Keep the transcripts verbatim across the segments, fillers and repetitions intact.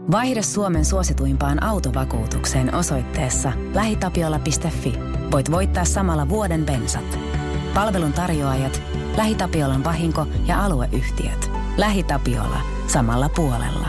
Vaihda Suomen suosituimpaan autovakuutukseen osoitteessa lähitapiola piste fi. Voit voittaa samalla vuoden bensat. Palvelun tarjoajat, LähiTapiolan vahinko- ja alueyhtiöt. LähiTapiola. Samalla puolella.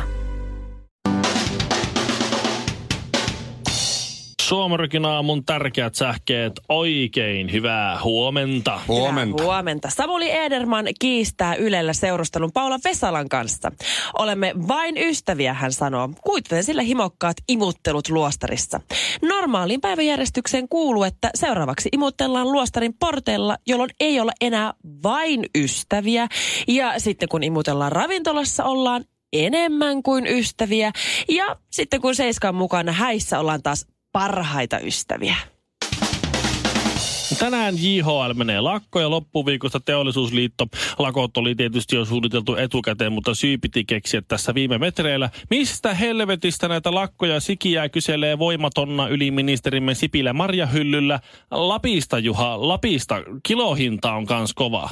Suomarikin aamun tärkeät sähkeet. Oikein hyvää huomenta. Huomenta. Hyvää huomenta. Samuli Ederman kiistää Ylellä seurustelun Paula Vesalan kanssa. Olemme vain ystäviä, hän sanoo. Kuitenkin sillä himokkaat imuttelut luostarissa. Normaaliin päiväjärjestykseen kuuluu, että seuraavaksi imuttellaan luostarin porteilla, jolloin ei olla enää vain ystäviä. Ja sitten kun imutellaan ravintolassa, ollaan enemmän kuin ystäviä. Ja sitten kun Seiskan mukana häissä ollaan taas parhaita ystäviä. Tänään J H L menee lakko ja loppuviikosta Teollisuusliitto. Lakot oli tietysti jo suunniteltu etukäteen, mutta syy piti keksiä tässä viime metreillä. Mistä helvetistä näitä lakkoja sikiää kyselee voimatonna yliministerimme Sipilä marjahyllyllä? Lapista, Juha, Lapista. Kilohinta on kans kova.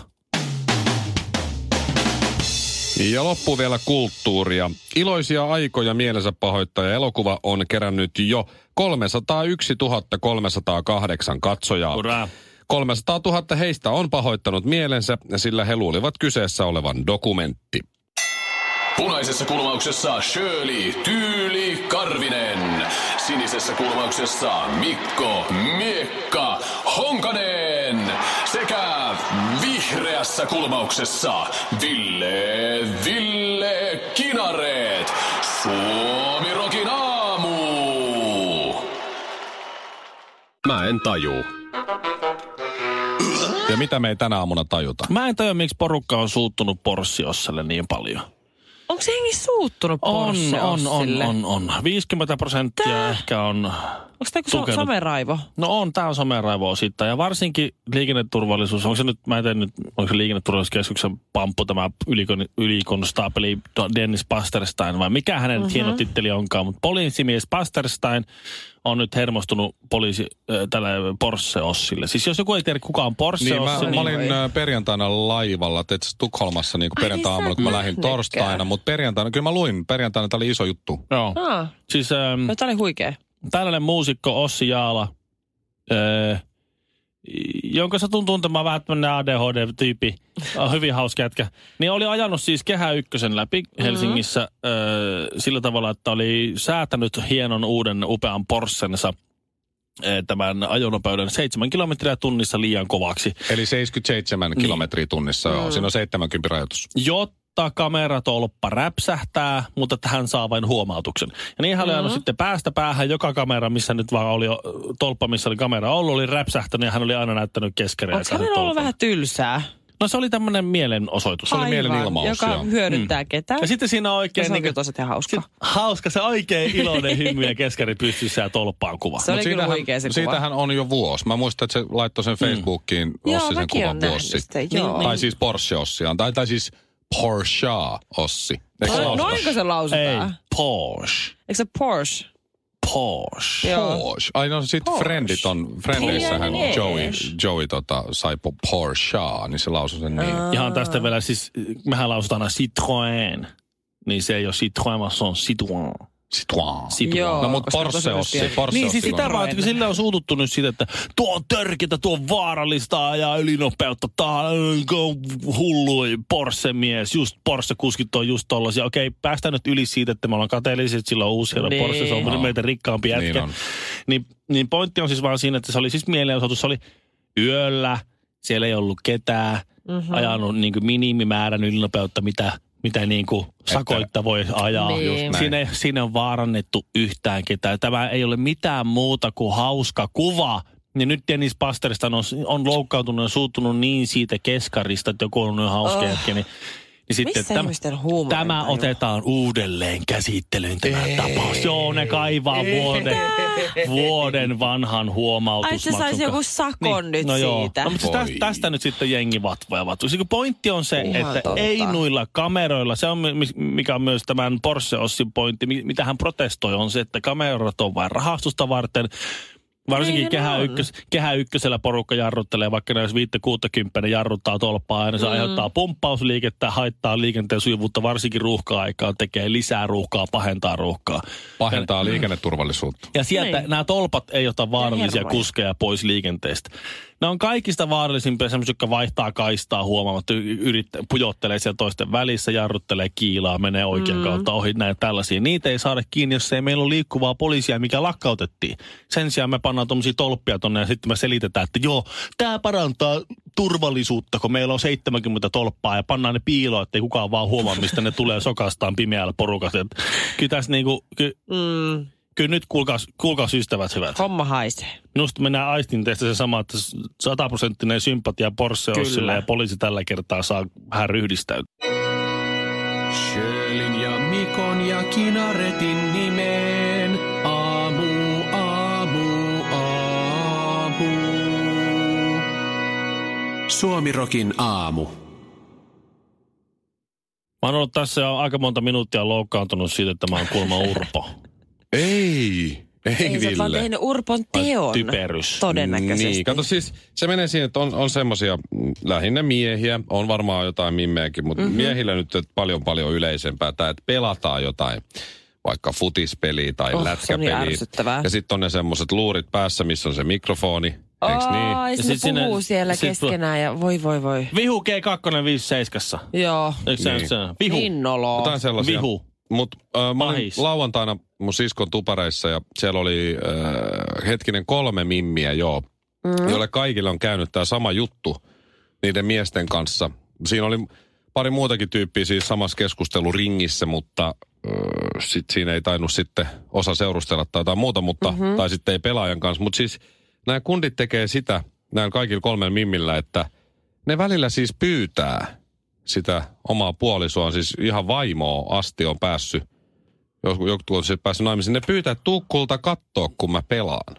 Ja loppu vielä kulttuuria. Iloisia aikoja mielensä pahoittaja elokuva on kerännyt jo kolmesataayksituhatta kolmesataakahdeksan katsojaa. Ura. kolmesataatuhatta heistä on pahoittanut mielensä, sillä he luulivat kyseessä olevan dokumentti. Punaisessa kulmauksessa Shirley Tyyli Karvinen. Sinisessä kulmauksessa Mikko Miekka Honkanen. Sekä vihreässä kulmauksessa Ville Ville Kinareet. Suomi Rokin aamu. Mä en tajuu. Ja mitä me ei tänä aamuna tajuta? Mä en tajua, miksi porukka on suuttunut Porschiosselle niin paljon. Onko se hengi suuttunut On, Porsche on, on, Ossille? on, on. viisikymmentä prosenttia Tää? ehkä on Onko tämä joku tukenut. someraivo? No on, tää on someraivo osittain. Ja varsinkin liikenneturvallisuus. Onko se nyt, mä en tiedä nyt, onko se liikenneturvallisuuskeskuksen pamppu tämä ylikon, ylikonstaapeli Dennis Pasterstein vai mikä hänen mm-hmm. hieno titteli onkaan. Mutta poliisimies Pasterstein on nyt hermostunut poliisi äh, tällä Porsche Ossille. Siis jos joku ei tiedä kuka on Porsche Niin, Ossi, mä, niin... mä olin ä, perjantaina laivalla, teet Tukholmassa niin perjantai-aamuna, kun mä lähdin torstaina. Mutta perjantaina, kyllä mä luin, perjantaina tämä oli iso juttu. Joo. Ah. Siis ähm, No, tämä oli huikea. tällainen muusikko Ossi Jaala, äh, jonka satun tuntemaan vähän tämmöinen A D H D-tyyppi, on hyvin hauska jätkä, niin oli ajanut siis Kehä Ykkösen läpi Helsingissä mm-hmm. äh, sillä tavalla, että oli säätänyt hienon uuden upean Porschensa äh, tämän ajonopeuden seitsemän kilometriä tunnissa liian kovaksi. Eli seitsemänkymmentäseitsemän niin. kilometriä tunnissa, mm. joo. Siinä on seitsemänkymmentä rajoitus. Jotta kameratolppa räpsähtää, mutta että hän saa vain huomautuksen. Ja niin hän oli ajanut sitten päästä päähän joka kamera, missä nyt vaan oli tolppa, missä oli kamera ollut, oli räpsähtänyt ja hän oli aina näyttänyt keskereitä. Onko hänellä ollut vähän tylsää? No se oli tämmöinen mielenosoitus. Se oli Aivan, mielenilmaus, joka joo. hyödyttää mm. ketään. Ja sitten siinä on oikein... Se on niin kyllä tosi hauska. sit, hauska, se oikein iloinen hymy ja keskari pystyssä ja tolppaan kuva. Se oli Mut kyllä siitähän, huikea se kuva. siitähän on jo vuosi. Mä muistan, että se laittoi sen Facebookiin mm. Joo, Ossi sen mäkin kuvan olen nähnyt vuosi sitä, sitten. joo. Tai siis Porsche Ossiaan. Tai, tai siis Porsche Ossi. Eikö se No, lauseta? noinko se lausutaan? Ei, Porsche. Eikö se Porsche? Porsche. Joo. Porsche. Ai no sit Porsche. Friendit on, Friendeissähän Niin, Joey, niin. Joey tota, sai Porsche, niin se lausui sen niin. Ihan tästä vielä siis, mehän lausutaan aina Citroën. Niin se ei ole Citroën, vaan se on Citroën. Citroën. Citroën. Joo. No mut koska Porsche tosi Ossi, pieni. Porsche Niin Ossi. siis sitä vaan, että kun sillä on suututtu nyt siitä, että tuo on törkeitä, tuo on vaarallista ajaa ylinopeutta, tää on hullu Porsche-mies, just Porsche-kuskit on just tollasia. Okei, päästään nyt yli siitä, että me ollaan kateellisia, että sillä on uusi hieno Niin. Porsche, se on No. meitä rikkaampi jätkä. Niin on. Niin, niin pointti on siis vaan siinä, että se oli siis mielenosoitus, se oli yöllä, siellä ei ollut ketään, mm-hmm. ajanut niin kuin minimimäärän ylinopeutta, mitä, mitä niin kuin sakoitta voi ajaa. Niin. Just siinä, ei, siinä on vaarannettu yhtään ketään. Tämä ei ole mitään muuta kuin hauska kuva. Ja nyt Dennis Pasterstan on, on loukkaantunut ja suuttunut niin siitä keskarista, että joku on hauska Oh. jätkä, niin Niin sitten missä täm, ihmisten huumorin tämä taju? otetaan uudelleen käsittelyyn tämä tapaus. Joo, ne kaivaa vuoden, vuoden vanhan Ai huomautusmaksun. se saisi joku sakon niin, nyt no joo. siitä. No, mutta tästä, Voi. tästä nyt sitten jengi vatvoja vatvoja. Se pointti on se, Ihan että totta. ei noilla kameroilla, se on mikä on myös tämän Porsche Ossin pointti, mitä hän protestoi, on se, että kamerat on vain rahastusta varten. Varsinkin Niin kehä, on. ykkös, kehä ykkösellä porukka jarruttelee, vaikka ne jos viittä kuuttakymppiä jarruttaa tolppaa aina. Se mm. aiheuttaa pumppausliikettä, haittaa liikenteen sujuvuutta, varsinkin ruuhka-aikaa, tekee lisää ruuhkaa, pahentaa ruuhkaa. Pahentaa ja, liikenneturvallisuutta. Ja sieltä niin. nämä tolpat ei ota vaarallisia hermoja. kuskeja pois liikenteestä. Ne on kaikista vaarallisimpia semmoisia, jotka vaihtaa kaistaa huomaamatta, yrittää, pujottelee siellä toisten välissä, jarruttelee kiilaa, menee oikean mm. kautta ohi, näin tällaisia. Niitä ei saada kiinni, jos ei meillä ole liikkuvaa poliisia, mikä lakkautettiin. Sen sijaan me pannaan tuommoisia tolppia tonne ja sitten me selitetään, että joo, tämä parantaa turvallisuutta, kun meillä on seitsemänkymmentä tolppaa ja pannaan ne piiloon, ettei kukaan vaan huomaa, mistä ne tulee sokastaan pimeällä porukassa. Et kyllä tässä niinku, ky, mm. kyllä nyt kuulkaas, kuulkaas ystävät hyvät. Homma haisee. Minusta mennään aistin teistä se sama, että sataprosenttinen sympatia Porsche Ossille ja poliisi tällä kertaa saa vähän ryhdistäytyä. Sjölin ja Mikon ja Kinaretin nimeen. Aamu, aamu, aamu. Suomirokin aamu. Mä oon ollut tässä jo aika monta minuuttia loukkaantunut siitä, että mä oon kuulemma urpo. Ei, ei, Ei sä vaan Ville. tehnyt urpon teon. Typerys. Todennäköisesti. Niin, kato siis, se menee siihen, että on, on semmoisia lähinnä miehiä, on varmaan jotain mimmejäkin, mutta mm-hmm. miehillä nyt paljon paljon yleisempää tämä, että pelataan jotain, vaikka futispeliä tai Oh, lätkäpeliä. se on niin ärsyttävää. Ja sitten on ne semmoiset luurit päässä, missä on se mikrofoni, eiks niin? Ai, Ja se sit sinne- puhuu siellä sit- keskenään ja voi voi voi. Vihu G kaksi viisikymmentäseitsemän. Joo. Eikö se Niin. niin. se? Vihu. Innoloo. Jotain sellaisia. Vihu. Mutta äh, mä olin Pahis. lauantaina mun siskon tupareissa ja siellä oli äh, hetkinen kolme mimmiä, joo, mm. joille kaikille on käynyt tämä sama juttu niiden miesten kanssa. Siinä oli pari muutakin tyyppiä siis samassa keskusteluringissä, mutta äh, sit siinä ei tainnut sitten osa seurustella tai jotain muuta, mutta, mm-hmm. tai sitten ei pelaajan kanssa. Mutta siis nämä kundit tekee sitä, näillä kaikilla kolmella mimmillä, että ne välillä siis pyytää sitä omaa puolisoa, siis ihan vaimoa asti on päässyt, joku, joku on siis päässyt naimisiin. Ne pyytää, että tuu kulta kattoo, kun mä pelaan.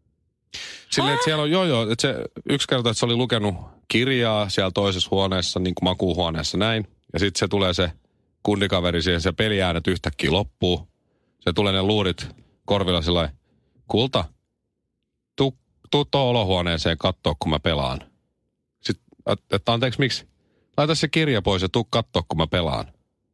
Silleen, että siellä on, joo joo, että se yksi kerta, että se oli lukenut kirjaa siellä toisessa huoneessa, niin kuin makuuhuoneessa näin. Ja sitten se tulee se kundikaveri siihen, se peliäänet yhtäkkiä loppuu. Se tulee ne luurit korvilla sillä lailla, kulta, tuu, tuu tuohon olohuoneeseen kattoo, kun mä pelaan. Sitten, että anteeksi, miksi? Laita se kirja pois ja tuu kattoo, kun mä pelaan.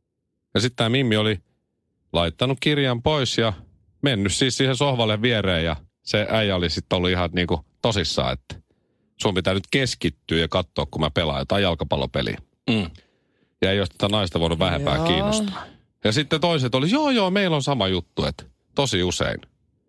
Ja sitten tämä Mimmi oli laittanut kirjan pois ja mennyt siis siihen sohvalle viereen ja se äijä oli sitten ollut ihan niinku tosissaan, että sun pitää nyt keskittyä ja katsoa, kun mä pelaan jotain jalkapallopeliä. Mm. Ja ei ole sitä naista voinut vähempää Joo. kiinnostaa. Ja sitten toiset oli, joo joo, meillä on sama juttu, että tosi usein.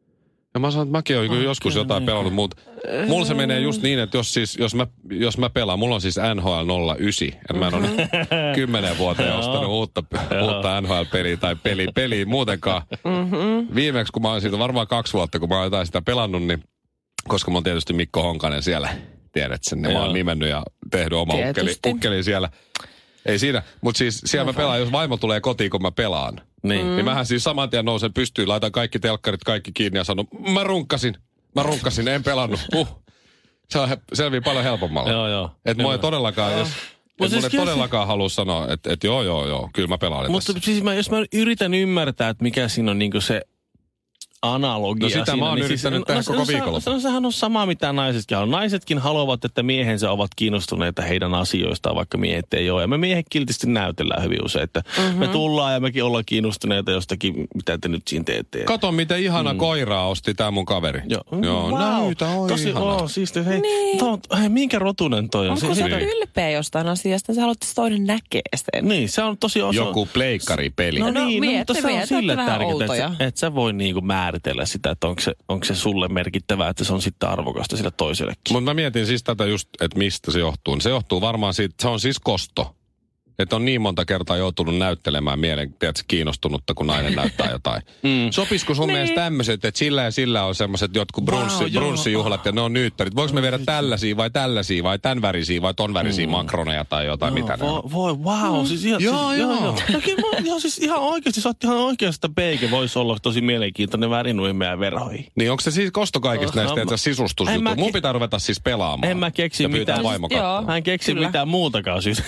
Ja mä sanoin, että mäkin olen okay, joskus jotain pelannut, mutta mulla se menee just niin, että jos, siis, jos, mä, jos mä pelaan, mulla on siis N H L nolla yhdeksän, että mä en ole nyt kymmenen vuoteen ostanut uutta, uutta N H L-peliä tai peli, peliä muutenkaan. Viimeksi, kun mä oon siitä varmaan kaksi vuotta, kun mä oon jotain sitä pelannut, niin koska mä oon tietysti Mikko Honkanen siellä, tiedät sen, niin mä oon nimennyt ja tehnyt oma ukkeli, ukkeli siellä. Ei siinä, mutta siis siellä mä pelaan, jos vaimo tulee kotiin, kun mä pelaan. Niin. Mm. Niin mähän siis saman tien nousen pystyyn, laitan kaikki telkkarit, kaikki kiinni ja sanon, mä runkkasin, mä runkkasin, en pelannut. Uh. Se on, selvii paljon helpommalla. Joo, joo. Että mua ei todellakaan, jos, et siis mun ei todellakaan se... halua sanoa, että et joo, joo, joo, kyllä mä pelaan Mutta tässä. siis mä, jos mä yritän ymmärtää, että mikä siinä on niinku se analogia. No sitä siinä, mä oon niin yrittänyt siis, tehdä no, koko no, viikonloppu. No sehän on sama, mitä naisetkin haluaa. Naisetkin haluavat, että miehensä ovat kiinnostuneita heidän asioistaan, vaikka miehet ei ole. Ja me miehet kiltisti näytellään hyvin usein, että mm-hmm. me tullaan ja mekin ollaan kiinnostuneita jostakin, mitä te nyt siinä teette. Kato, miten ihana mm. koiraa osti tää mun kaveri. Joo, Joo wow. näytä, oi Tosi, ihana. oh, siisti. Hei, niin. to, hei, minkä rotunen toi on? Onko se, sä sitä- ylpeä jostain asiasta? Sä haluat, että toinen näkee sen. Niin, se on tosi osa. Joku pleikkaripeli. No, No niin, no, mieti, mutta se on mieti, sille olette vähän tärkeää, että, outoja. et sä voi niinku määritellä sitä, että onko se, onko se sulle merkittävää, että se on sitten arvokasta sille toisellekin. Mutta mä mietin siis tätä just, että mistä se johtuu. Se johtuu varmaan siitä, se on siis kosto. Että on niin monta kertaa joutunut näyttelemään mielen, tiedätkö, kiinnostunutta, kun nainen näyttää jotain. Mm. Sopisiko sun niin. mielestä tämmöiset, että sillä ja sillä on semmoiset jotkut brunssi, Wow, joo. brunssijuhlat ja ne on nyyttärit. Voiko me viedä tällaisia vai tällaisia vai tämän värisiä vai ton värisiä mm. makroneja tai jotain, mitä ne on? Voi, voi, wow. Siis ihan, Joo, siis, joo. joo. joo. Kyllä mä, joo, siis ihan oikeasti, sä oot ihan oikeasta peike, voisi olla tosi mielenkiintoinen värinuihin meidän verhoihin. Niin onko se siis kosto kaikista Oh, näistä, että en sisustusjutut? mä- Mun pitää ruveta siis pelaamaan. En mä keksi ja pyytää mitään. vaimo Joo. katsomaan. Mä en keksi Kyllä. mitään muutakaan syystä.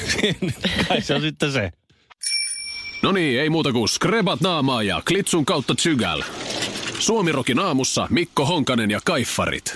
Kai se on sitten se. No niin, ei muuta kuin skrebat naamaa ja klitsun kautta tsygäl. Suomirokin aamussa Mikko Honkanen ja Kaiffarit.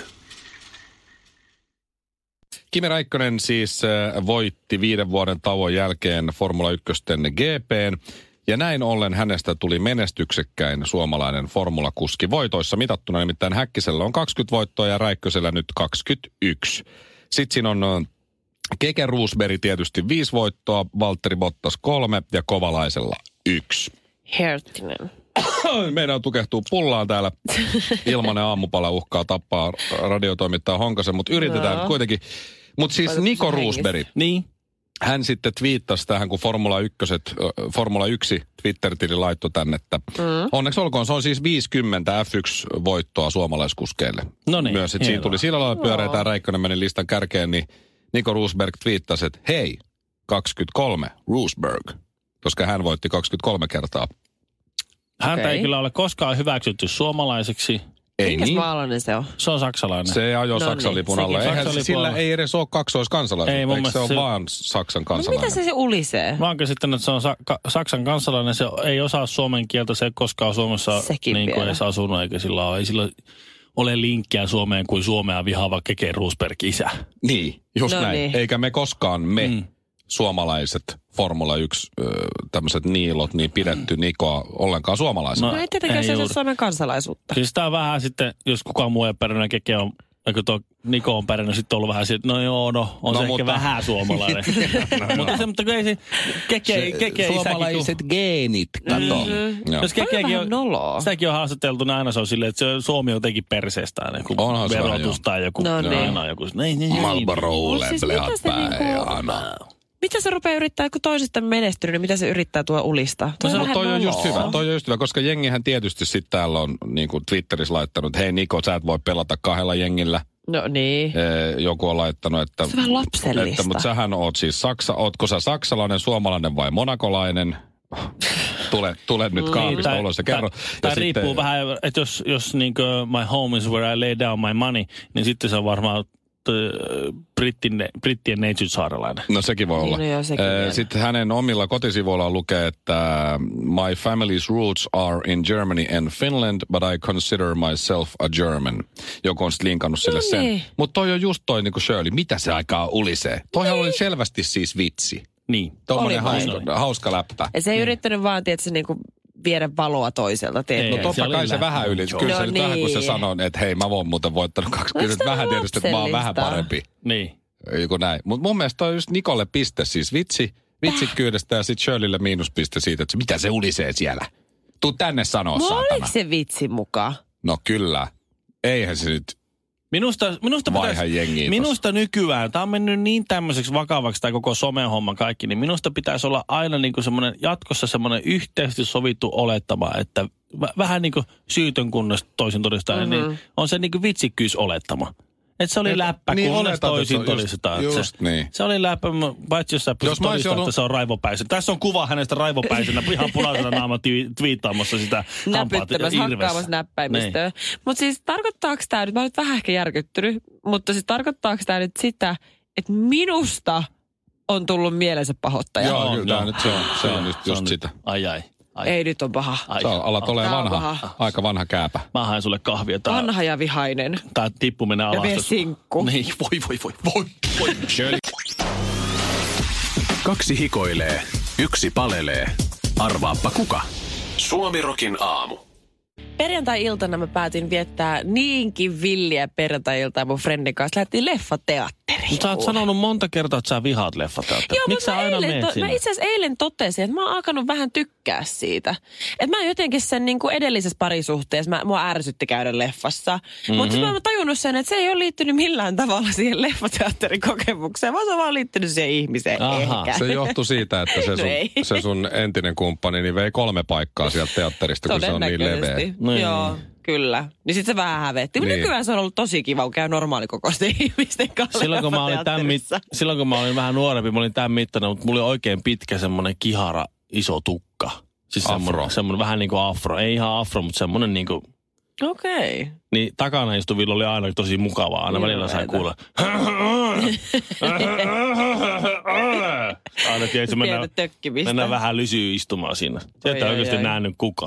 Kimi Räikkönen siis voitti viiden vuoden tauon jälkeen Formula ykkösten G P:n. Ja näin ollen hänestä tuli menestyksekkäin suomalainen formulakuski voitoissa mitattuna. Nimittäin Häkkisellä on kaksikymmentä voittoa ja Räikkösellä nyt kaksikymmentäyksi. Sitten siinä on Keke Roosberg tietysti viisi voittoa, Valtteri Bottas kolme ja Kovalaisella yksi. Herttinen. Meidän tukehtuu pullaan täällä. Ilmanen aamupala uhkaa tappaa radiotoimittaja Honkasen, mutta yritetään no. kuitenkin. Mutta siis Nico Roosberg. Niin. Hän sitten twiittasi tähän, kun Formula, ykköset, Formula yksi Twitter-tili laittoi tänne, että mm. onneksi olkoon, se on siis viisikymmentä F yksi voittoa suomalaiskuskeille. No niin, myös, että siinä tuli sillä lailla pyöreitä ja Räikkönen meni listan kärkeen, niin Nico Roosberg twiittasi, että hei, kaksikymmentäkolme Roosberg, koska hän voitti kaksikymmentäkolme kertaa. Häntä Okay. ei kyllä ole koskaan hyväksytty suomalaiseksi. Ei Minkäs niin. maalainen se on? Se on saksalainen. Se ajoi No Saksan niin, lipun sekin alla. Eihän Saksan sillä lipun alla. ei edes ole kaksoiskansalaisuutta. Ei, mun Eikö se mielestä on se- vaan Saksan No kansalainen? mitä se, se ulisee? Mä oon käsittänyt, että se on sa- ka- Saksan kansalainen. Se ei osaa suomen kieltä. Se ei koskaan Suomessa Sekin niin kuin vielä. edes asunut, eikä sillä ole. Ei sillä ole linkkiä Suomeen kuin Suomea vihaava Keke Roosberg isä. Niin, just No näin. niin. Eikä me koskaan me Mm. suomalaiset Formula yksi tämmöiset niilot niin pidetty Nikoa ollenkaan suomalaisena. No ei tietenkään ei se ole juuri. Suomen kansalaisuutta. Siis tää on vähän sitten, jos kukaan muu ei pärjännyt, Keke on, eikö tuo Niko on pärjännyt, sitten on ollut vähän siitä, no joo, no on No, se mutta- ehkä vähän suomalainen. mutta se, mutta kun ei se, Keke, Keke suomalaiset geenit, kato. Mm-hmm. Joo. Jos Toi on Kekekin vähän on, noloa. sitäkin on haastateltu, niin aina se on silleen, että se Suomi on jotenkin perseestään, kun Onhan se vähän, verotus joo. tai joku. No niin. Aina joku. Niin, niin, Marlborolle, Mut siis plehat mitä se niinku- päivänä. Mitä se rupeaa yrittää, kun toisista menestynyt, niin mitä se yrittää tuo ulista? Toi, No, on mutta toi on vähän just noloa. hyvä, toi on just hyvä, koska jengihän tietysti sitten täällä on niin kuin Twitterissä laittanut, hei Niko, sä et voi pelata kahdella jengillä. No niin. Ee, joku on laittanut, että... Se on vähän lapsellista. Että, mutta sähän oot siis Saksa, ootko sä saksalainen, suomalainen vai monakolainen? Tule, tule nyt kaapista tai- ulos ja kerro. Tai, Ja tai sitten- riippuu vähän, että jos, jos niin my home is where I lay down my money, niin sitten se on varmaan äh, brittin, brittien neitsytsaarelainen. No sekin voi olla. No joo, sekin vielä. Sitten hänen omilla kotisivuillaan lukee, että my family's roots are in Germany and Finland, but I consider myself a German. Joku on sitten linkannut sille No sen. niin. Mutta toi on just toi niin kuin Shirley, mitä se aikaa ulisee? Toihan oli selvästi siis vitsi. Niin. Tuommoinen Oli vai? hauska, hauska läppä. Ja se ei yrittänyt vaan, tiedätkö, niinku viedä valoa toiselta. Ei, No Tiedätkö? totta se oli kai se läppä. vähän yli. Joo. Kyllä No se nyt vähän, kun se niin. sanoo, että hei, mä voin muuten voittanut kaksikymmentä. Onks tää Vähän tietysti, että mä oon vähän lapsellista? parempi. Niin. Joku näin. Mutta mun mielestä toi on just Nikolle piste siis vitsi, vitsikkyydestä ja sitten Shirleylle miinuspiste siitä, että mitä se ulisee siellä. Tuu tänne sanoa, No saatana. oliko se vitsi mukaan? No kyllä. Eihän se nyt Minusta, minusta, vaiha pitäisi, jengiä. minusta nykyään, tämä on mennyt niin tämmöiseksi vakavaksi tämä koko somehomma kaikki, niin minusta pitäisi olla aina niin kuin semmoinen, jatkossa semmoinen yhteisesti sovittu olettama, että v- vähän niin kuin syytön kunnes toisin todistetaan, mm-hmm. niin on se niin kuin vitsikkyysolettama. Että se oli Et- läppä, niin kunnes oletat, että toisin se on just- todistetaan. että just se, niin. se oli läppä, paitsi jos sä pystyt Jos mä olisin todistamaan, ollut- että se on raivopäisenä. Tässä on kuva hänestä raivopäisenä, ihan punaisena naama ti- twiittaamassa sitä hampaat Näpyttämässä, hakkaamassa näppäimistöä. Mutta siis tarkoittaako tämä nyt, mä oon nyt vähän ehkä järkyttynyt, mutta siis tarkoittaako tämä nyt sitä, että minusta on tullut mielensä pahoittaja? Joo, On, kyllä tää joo. nyt se on, se on just, Se just on nyt- sitä. Ai ai. ai. Ei nyt on paha. ai. Sä alat olemaan Tää on vanha, paha. aika vanha kääpä. Mä haen sulle kahvia. Tää, Vanha ja vihainen. tää tippuminen alas. Ja vesinkku. Niin, voi, voi, voi, voi, voi. Shirley. Kaksi hikoilee, yksi palelee. Arvaappa kuka? Suomirokin aamu. Perjantai-iltana mä päätin viettää niinkin villiä perjantai-iltaa mun friendin kanssa. Lähdettiin leffateatteriin. Mutta sä oot sanonut monta kertaa, että sä vihaat leffateatteria. Joo, Miksi mutta sä mä, aina eilen meet to, sinne? mä itse asiassa eilen totesin, että mä oon alkanut vähän tykkää siitä. Että mä jotenkin sen niin kuin edellisessä parisuhteessa, mä, mua ärsytti käydä leffassa. Mm-hmm. Mutta mä oon tajunnut sen, että se ei ole liittynyt millään tavalla siihen leffateatterin kokemukseen, vaan se on vaan liittynyt siihen ihmiseen. Aha, ehkä. Se johtui siitä, että se No sun, ei. se sun entinen kumppani niin vei kolme paikkaa sieltä teatterista, kun se on niin leveä. Todennäköisesti. Niin. Joo, kyllä. Niin sit se vähän hävetti. Mutta Niin. nykyään se on ollut tosi kiva, kun käy normaalikokoisten ihmisten kanssa Silloin kun, mä olin tämän mit, leffateatterissa. silloin kun mä olin vähän nuorempi, mä olin tämän mittainen, mutta mulla oli oikein pitkä semmoinen kihara, iso tukka. Siis Afro. semmoinen, semmoinen vähän niin kuin afro. Ei ihan afro, mutta semmoinen niin kuin... Okei. Okay. Niin takana istuvilla oli aina tosi mukavaa. Aina välillä sai kuulla. Aina tiedätkö, mennään, Pientä tökkimistä. mennään vähän lysyy istumaan siinä. Sieltä Oi, ei oi, oikeasti oi. nähnyt kuka.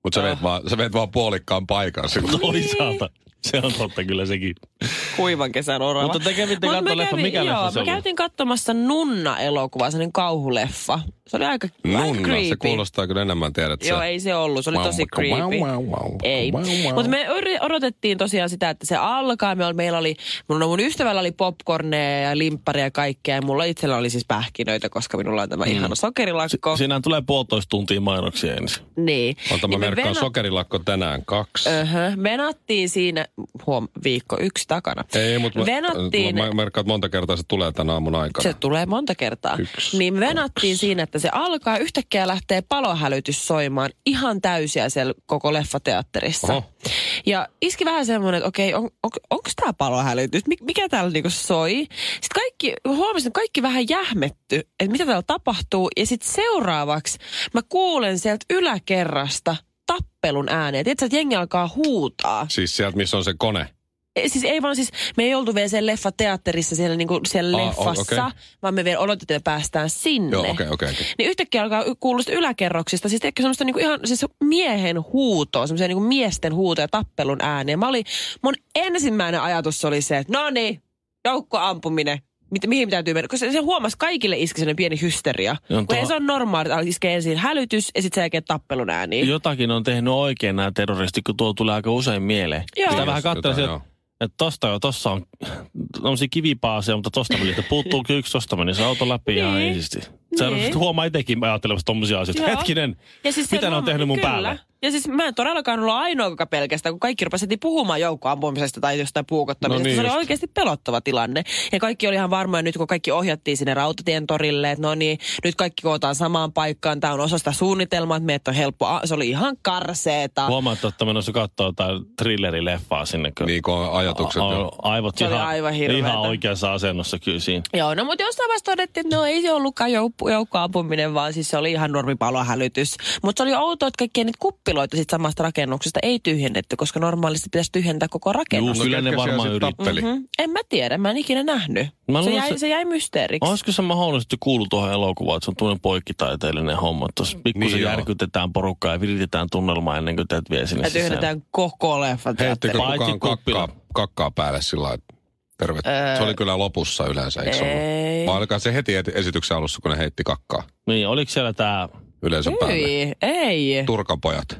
Mutta sä, uh. sä veet vaan puolikkaan paikan silloin. Toisaalta. Se on totta kyllä sekin. Kuivan kesän orava. Mutta te kävitte katsomaan leffa. Mikä joo, leffa se oli? Mä käytiin katsomassa Nunna-elokuvaa, sellainen kauhuleffa. Se oli aika, Nunna, aika creepy. Se kuulostaa kyllä enemmän tiedät. Joo, ei se ollut. Se oli tosi creepy. Ei. Mutta me odotettiin tosiaan sitä, että se alkaa. Meillä oli, mun, mun ystävällä oli popcorneja ja limpparia ja kaikkea. Ja mulla itsellä oli siis pähkinöitä, koska minulla on tämä mm. ihana sokerilakko. Si- Siinähän tulee puolitoista tuntia mainoksia ensin. Niin. Ota mä niin merkkaan venat... sokerilakko tänään kaksi. Öhö. Venattiin siinä, huom, viikko yksi takana. Ei, mutta venattiin... mä, mä merkkaan, että monta kertaa se tulee tänä aamun aikana. Se tulee monta kertaa. Yksi, niin venattiin kaksi. Siinä, että se alkaa yhtäkkiä lähtee palohälytys soimaan ihan täysiä siellä koko leffateatterissa. Oho. Ja iski vähän semmoinen, että okei, on, on, onko tämä palohälytys? Mikä täällä niinku soi? Sitten kaikki, huomasin, että kaikki vähän jähmetty, että mitä täällä tapahtuu. Ja sitten seuraavaksi mä kuulen sieltä yläkerrasta tappelun ääniä. Tiedätkö, että jengi alkaa huutaa. Siis sieltä, missä on se kone? Siis ei vaan siis, me ei oltu vielä siellä leffateatterissa siellä, niinku, siellä ah, leffassa, okay. vaan me vielä odotettiin, että päästään sinne. Joo, okei, okay, okei. Okay, okay. Niin yhtäkkiä alkaa kuulua yläkerroksista, siis ehkä semmoista niinku ihan siis miehen huutoa, semmoisia niinku miesten huutoja, tappelun ääniä. Mä olin, mun ensimmäinen ajatus oli se, että no niin, joukkoampuminen. Mit, mihin täytyy mennä? Koska se huomasi kaikille iski sellainen pieni hysteria. Kun tuo... ei se on normaali, että iskee ensin hälytys ja sitten sen jälkeen tappelun ääniä. Jotakin on tehnyt oikein nämä terroristit, kun tuo tulee aika usein mieleen. Joo. Sitä vähän katsotaan sieltä, että tosta jo, tossa on tommosia kivipaaseja, mutta tosta meni, että puuttuu yksi, tosta meni se auto läpi niin. Ihan eisisti. Sä niin. Huomaa itsekin ajattelemassa tommosia asioita. Joo. Hetkinen, siis mitä ne on tehnyt mun kyllä. päälle? Ja siis mä en todellakaan ollut ainoa, joka pelkästään, kun kaikki rupasivat puhumaan joukkoampumisesta tai jostain puukottamisesta. No niin, se oli just. Oikeasti pelottava tilanne. Ja kaikki oli ihan varmoja nyt, kun kaikki ohjattiin sinne Rautatien torille, että no niin, nyt kaikki kootaan samaan paikkaan. Tämä on osa sitä suunnitelmaa, että meitä on helppo. Se oli ihan karseeta. Huomaat, että menossa katsoa jotain thrillerileffaa sinne. Kun niin kuin ajatukset. A- a- aivot se ihan, oli aivan hirveätä. Ihan oikeassa asennossa kyllä siinä. Joo, no mutta jostain vasta todettiin, että no ei se ollutkaan joukko, joukkoampuminen, vaan siis se oli ihan normipalohälytys. Mutta se oli outoa, että kaikkia niitä kuppiloita sit samasta rakennuksesta ei tyhjennetty, koska normaalisti pitäisi tyhjentää koko rakennus. Juu, kyllä ne varmaan yritti. Mm-hmm. En mä tiedä, mä en ikinä nähnyt. Se jäi, se... se jäi mysteeriksi. Olisiko se mahdollisesti kuullut tuohon elokuvaan, että se on tuollainen poikkitaiteellinen homma, että tuossa pikkusen niin järkytetään porukkaa ja viritetään tunnelmaa ennen kuin teet vie sinne. Ja tyhjennetään koko leffa. Heittikö kukaan kakkaa, kakkaa päälle sillä lailla, terve. Öö, se oli kyllä lopussa yleensä, eikö ollut? Vai olikaan se heti esityksen alussa, kun ne heitti kakkaa? Niin, oliko siellä tää... Yleisön päälle? Ei, ei. Turkapojat.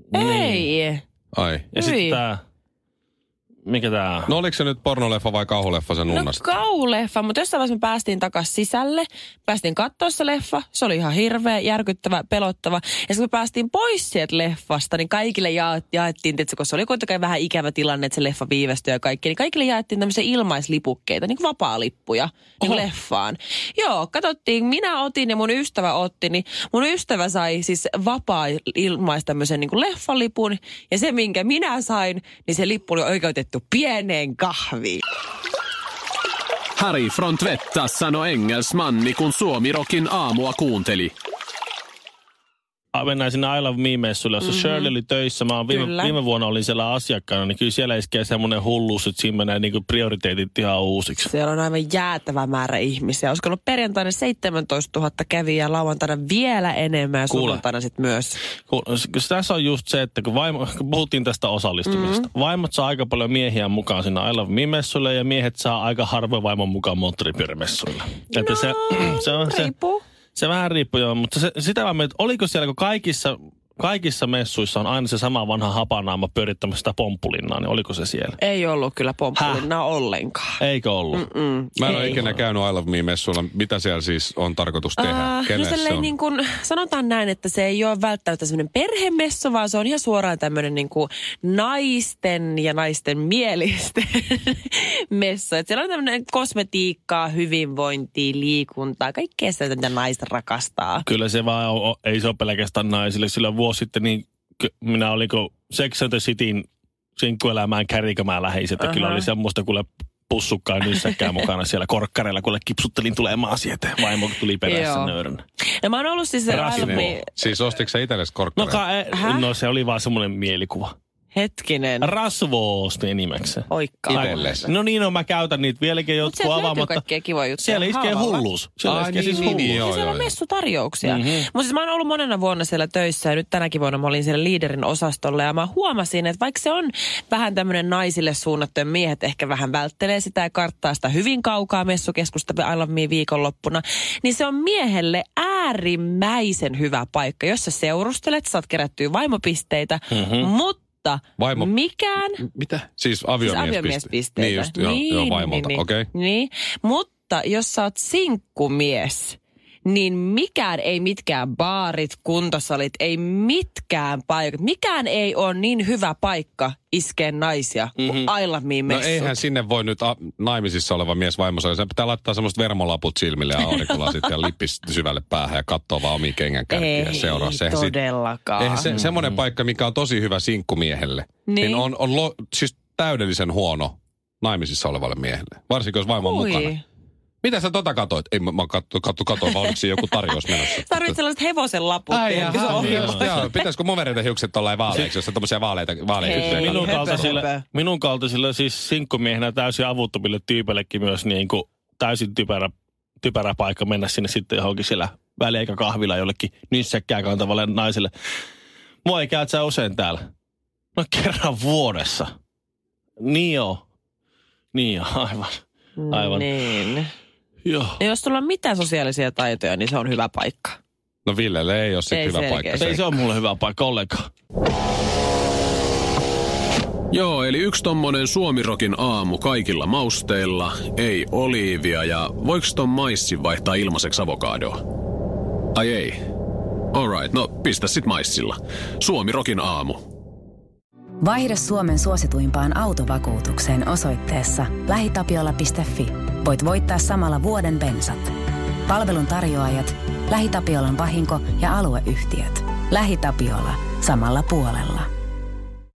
Ei. Ai. Ja sitten tää... Mikä tää? No oliko se nyt pornoleffa vai kauhuleffa sen Nunnasta? No kauhuleffa, mutta jossain vaiheessa me päästiin takas sisälle. Päästiin katsoa se leffa. Se oli ihan hirveä, järkyttävä, pelottava. Ja sitten me päästiin pois sieltä leffasta, niin kaikille ja- jaettiin, tietysti, koska se oli kuitenkin vähän ikävä tilanne, että se leffa viivästyi ja kaikki. Niin kaikille jaettiin tämmöisiä ilmaislipukkeita, niin kuin vapaa-lippuja niin kuin leffaan. Joo, katsottiin, minä otin ja mun ystävä otti, niin mun ystävä sai siis vapaa-ilmais tämmöisen niin kuin leffalipun. Ja se, minkä minä sain, niin se lippu oli oikeutettu pieneen kahviin. Harry från Tvetta sanoi engelsmanni, kun Suomirokin aamua kuunteli. Mennään sinne I Love Me-messuille, jossa mm-hmm. Shirley oli töissä. Mä viime, viime vuonna olin siellä asiakkaana, niin kyllä siellä iskee semmoinen hulluus, että siinä menee niinku prioriteetit ihan uusiksi. Siellä on aivan jäätävä määrä ihmisiä. Olisiko ollut perjantaina seitsemäntoistatuhatta kävijää, lauantaina vielä enemmän ja sunnuntaina sitten myös. Kuule, tässä on just se, että kun, vaimo, kun puhuttiin tästä osallistumisesta. Mm-hmm. Vaimot saa aika paljon miehiä mukaan sinne I Love Me-messuille ja miehet saa aika harvoin vaimon mukaan moottoripyörämessuille. No, että se, se on riippuu. Se, Se vähän riippuu joo, mutta se, sitä vaan mietin, oliko siellä, kun kaikissa, kaikissa messuissa on aina se sama vanha hapanaama pyörittämässä sitä pomppulinnaa, niin oliko se siellä? Ei ollut kyllä pomppulinnaa ollenkaan. Eikö ollut? Mm-mm. Mä en ole ikinä käynyt I Love Me-messuilla. Mitä siellä siis on tarkoitus tehdä? Uh, Kelle no se on? Niin kuin, sanotaan näin, että se ei ole välttämättä semmoinen perhemessu, vaan se on ihan suoraan tämmöinen niin kuin naisten ja naisten mielisten messu. Et siellä on tämmöinen kosmetiikkaa, hyvinvointia, liikuntaa, kaikkea sitä, mitä naiset rakastaa. Kyllä se vaan on, ei se ole pelkästään naisille. Sillä vuosi sitten niin minä oliko Sex and the Cityn sinkkuelämään kärjikämään läheiset. Uh-huh. Kyllä oli semmoista, kuule pussukkaan nyssäkkää mukana siellä korkkareilla, kuule kipsuttelin tulemaan sieltä. Vaimo tuli perässä nöyränä. Ja mä oon ollut siis... Siis ostitko sä itsellesi korkkareilla? No, ka, no se oli vaan semmoinen mielikuva. Hetkinen. Rasvoosti nimekseen. Oikkaa. Itsellesi. No niin, no mä käytän niitä vieläkin Mutta jotkut sieltä löytyy avaamatta. kaikkea kivoja juttuja. Siellä iskee halvalla. hulluus. Siellä Ai iskee niin, siis niin, hulluus. niin, joo. Ja siellä on messutarjouksia. Mhm. Mutta siis mä oon ollut monena vuonna siellä töissä ja nyt tänäkin vuonna mä olin siellä liiderin osastolla ja mä huomasin, että vaikka se on vähän tämmöinen naisille suunnattu ja miehet ehkä vähän välttelee sitä ja karttaa sitä hyvin kaukaa messukeskusta I Love Me viikonloppuna, niin se on miehelle äärimmäisen hyvä paikka. Jos sä seurustelet, saat kerättyä vaimopisteitä, Mhm. mutta Vaimo- mikään... Mitä? Siis Siis aviomiespisteitä. aviomiespisteitä. Niin just, joo, joo vaimolta, niin, okei. niin, niin. Mutta jos sä oot sinkkumies, niin mikään ei mitkään baarit, kuntosalit, ei mitkään paikat. Mikään ei ole niin hyvä paikka iskee naisia kuin Mhm. I Love Me No messut. eihän sinne voi nyt a- naimisissa oleva mies vaimossa. Sen pitää laittaa semmoista vermolaput silmille ja aurinkolasit ja lippis syvälle päähän ja katsoa vaan omia kengänkärkiä ja Ei seuraa. Sehän sit- todellakaan. Eihän se, semmoinen paikka, mikä on tosi hyvä sinkkumiehelle, niin, Niin. niin on, on lo, siis täydellisen huono naimisissa olevalle miehelle. Varsinkin jos vaimo on Ui. mukana. Mitä sä tota katoit? Ei, mä, mä katso, katso, katsoin, vaan oliko siinä joku tarjous menossa. Tarvitset sellaiset hevosen laput. Ai tiedätkö, se jaha, on niin ohjelma. just, joo. Pitäisikö movereiden hiukset tollain vaaleiksi, jos on tommosia vaaleita, vaaleita Ei. hiuksia? Minun höpö, kaltaisille, höpö. minun kaltaisille siis sinkkumiehenä täysin avuttomille tyypeillekin myös niin kuin täysin typerä, typerä paikka mennä sinne sitten johonkin siellä väliaikakahvilla jollekin nyssäkkää kantavalle naiselle. Moi, käyt sä usein täällä? No kerran vuodessa. Niin joo. Niin joo, aivan. Aivan. Niin. Joo. Ja jos sulla on mitään sosiaalisia taitoja, niin se on hyvä paikka. No Villelle ei ole sit Ei hyvä selkeästi. paikka. Ei se ole mulle hyvä paikka ollenkaan. Joo, eli yksi tommonen Suomirokin aamu kaikilla mausteilla, ei oliivia ja voiko ton maissin vaihtaa ilmaiseksi avokadoa? Ai ei. Alright, no pistä sit maissilla. Suomirokin aamu. Vaihda Suomen suosituimpaan autovakuutukseen osoitteessa lähitapiola piste fi. Voit voittaa samalla vuoden bensat. Palvelun tarjoajat, LähiTapiolan vahinko- ja alueyhtiöt. LähiTapiola. Samalla puolella.